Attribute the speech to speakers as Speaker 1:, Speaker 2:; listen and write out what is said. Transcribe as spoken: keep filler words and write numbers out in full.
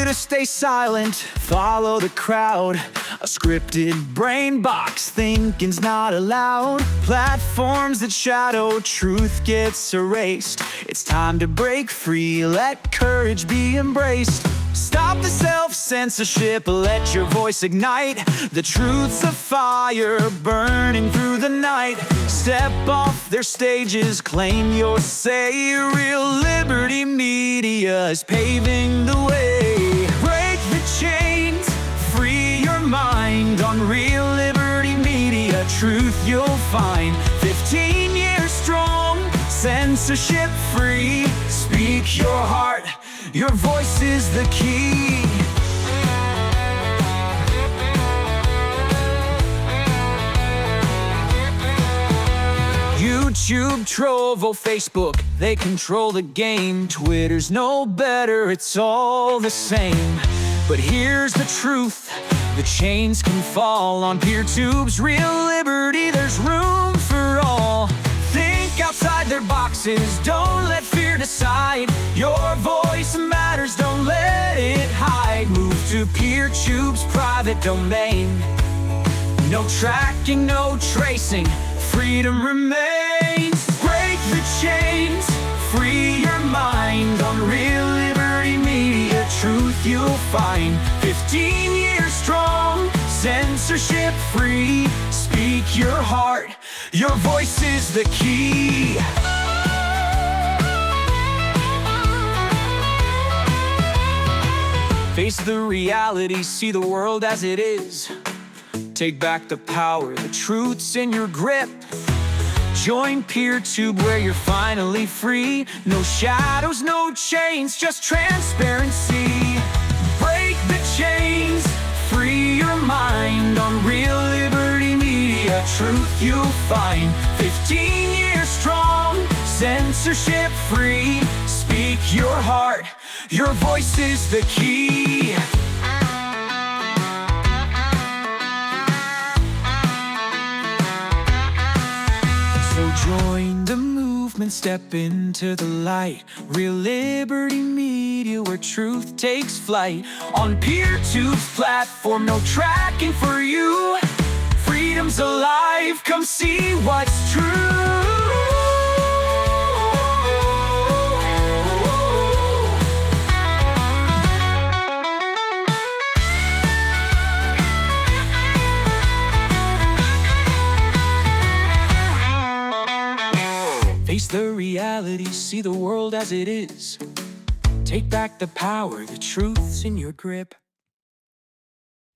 Speaker 1: to stay silent, follow the crowd. A scripted brain box, thinking's not allowed. Platforms that shadow truth gets erased. It's time to break free, let courage be embraced. Stop the self-censorship, let your voice ignite. The truth's a fire burning through the night. Step off their stages, claim your say. Real Liberty Media is paving the way. Break the chains, free your mind. On Real Liberty Media, truth you'll find. Fifteen years strong, censorship free. Speak your heart, your voice is the key. YouTube, Trovo, Facebook, they control the game. Twitter's no better, it's all the same. But here's the truth, the chains can fall. On PeerTube's Real Liberty, there's room for all. Think outside their boxes, don't let fear decide. Your voice matters, don't let it hide. Move to PeerTube's private domain. No tracking, no tracing, freedom remains. Break the chains, free your mind. On Real Liberty Media, truth you'll find. Fifteen years strong, censorship free. Speak your heart, your voice is the key. Face the reality, see the world as it is. Take back the power, the truth's in your grip. Join PeerTube where you're finally free. No shadows, no chains, just transparency. Break the chains, free your mind. On Real Liberty Media, truth you'll find. Fifteen years strong, censorship free. Speak your heart, your voice is the key. So join the movement, step into the light. Real Liberty Media, where truth takes flight. On PeerTube's platform, no tracking for you. Freedom's alive, come see what's true. Face the reality, see the world as it is. Take back the power, the truth's in your grip.